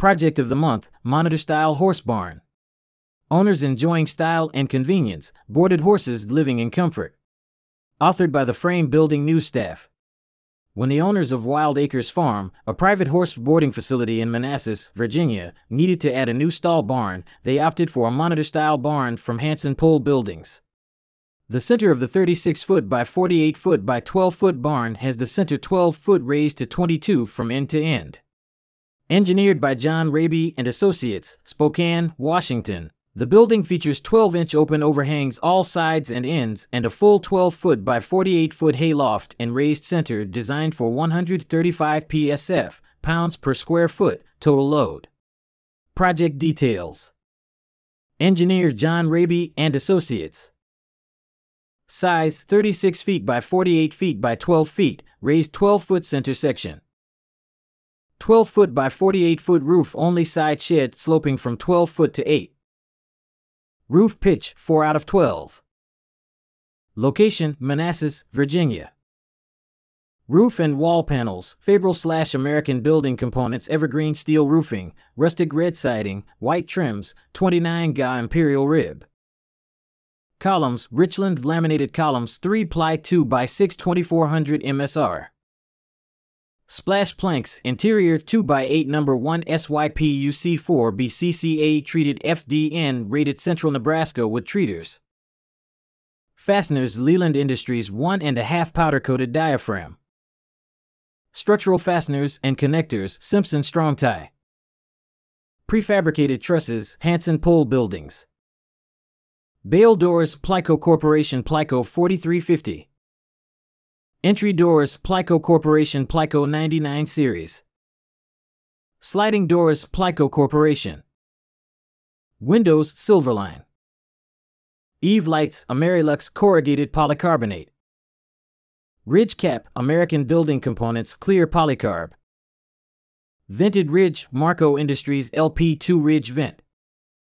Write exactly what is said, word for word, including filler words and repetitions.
Project of the month, Monitor Style Horse Barn. Owners enjoying style and convenience, boarded horses living in comfort. Authored by the Frame Building News staff. When the owners of Wild Acres Farm, a private horse boarding facility in Manassas, Virginia, needed to add a new stall barn, they opted for a monitor-style barn from Hanson Pole Buildings. The center of the thirty-six foot by forty-eight foot by twelve foot barn has the center twelve foot raised to twenty-two from end to end. Engineered by John Raby and Associates, Spokane, Washington. The building features twelve inch open overhangs all sides and ends and a full twelve foot by forty-eight foot hayloft and raised center designed for one hundred thirty-five P S F, pounds per square foot, total load. Project details. Engineer John Raby and Associates. Size thirty-six feet by forty-eight feet by twelve feet, raised twelve foot center section. twelve foot by forty-eight foot roof only side shed sloping from twelve foot to eight. Roof pitch, four out of twelve. Location, Manassas, Virginia. Roof and wall panels, Fabral slash American Building Components evergreen steel roofing, rustic red siding, white trims, twenty-nine gauge imperial rib. Columns, Richland laminated columns three ply two by six twenty-four hundred M S R. Splash planks, interior two by eight number one S Y P U C four B C C A treated F D N rated Central Nebraska wood treaters. Fasteners, Leland Industries one and a half powder coated diaphragm. Structural fasteners and connectors, Simpson Strong Tie. Prefabricated trusses, Hanson Pole Buildings. Bale doors, Plico Corporation Plico forty-three fifty. Entry doors, Plico Corporation Plico ninety-nine series. Sliding doors, Plico Corporation. Windows, Silverline. Eve lights, Amerilux corrugated polycarbonate. Ridge cap, American Building Components clear polycarb. Vented ridge, Marco Industries L P two ridge vent.